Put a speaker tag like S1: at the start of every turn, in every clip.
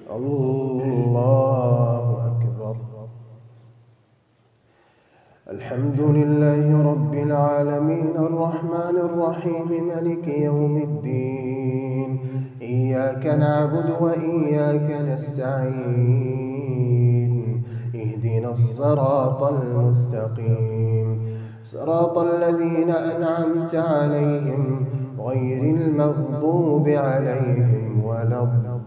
S1: الله أكبر. الحمد لله رب العالمين الرحمن الرحيم مالك يوم الدين. إياك نعبد وإياك نستعين. اهدنا الصراط المستقيم، صراط الذين أنعمت عليهم غير المغضوب عليهم ولا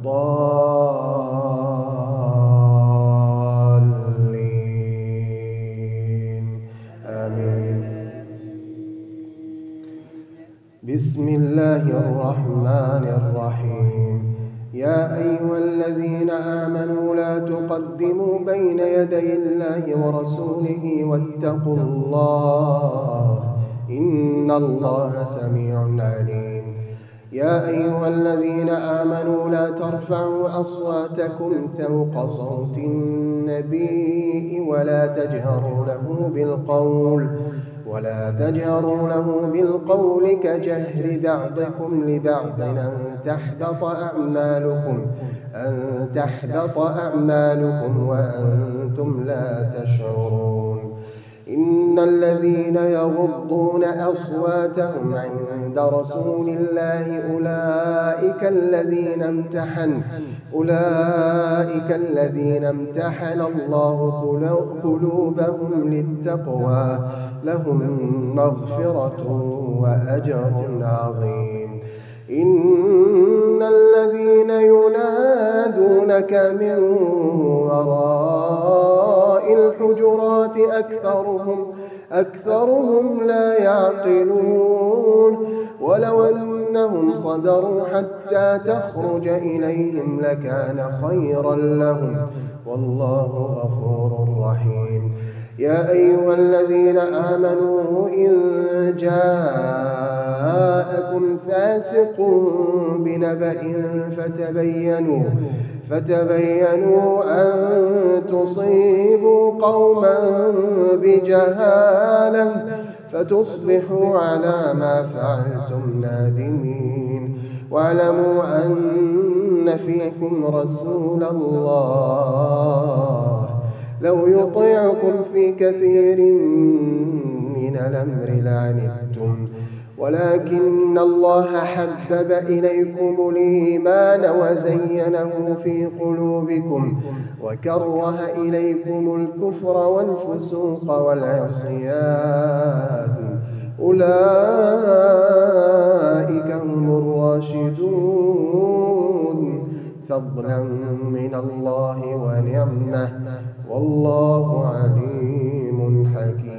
S1: الضالين. آمين. بسم الله الرحمن الرحيم. يا أيها الذين آمنوا لا تقدموا بين يدي الله ورسوله واتقوا الله، إن الله سميع عليم. يا أيها الذين آمنوا لا ترفعوا أصواتكم فوق صوت النبي ولا تجهروا له بالقول كجهر بعضكم لبعض أن تحبط أعمالكم وأنتم لا تشعرون. إن الذين يغضون أصواتهم عند رسول الله أولئك الذين امتحن الله قلوبهم للتقوى، لهم مغفرة وأجر عظيم. إن الذين ينادونك من وراء الحجرات أكثرهم لا يعقلون. ولو أنهم صبروا حتى تخرج إليهم لكان خيرا لهم، والله غفور رحيم. يا أيها الذين آمنوا إن جاءكم فاسق بنبأ فتبينوا أن تصيبوا قوما بجهالة فتصبحوا على ما فعلتم نادمين. واعلموا أن فيكم رسول الله لو يطيعكم في كثير من الأمر لعنتم، ولكن الله حبب إليكم الإيمان وزينه في قلوبكم وكره إليكم الكفر والفسوق والعصيان، أولئك هم الراشدون فضلا من الله ونعمة، والله عليم حكيم.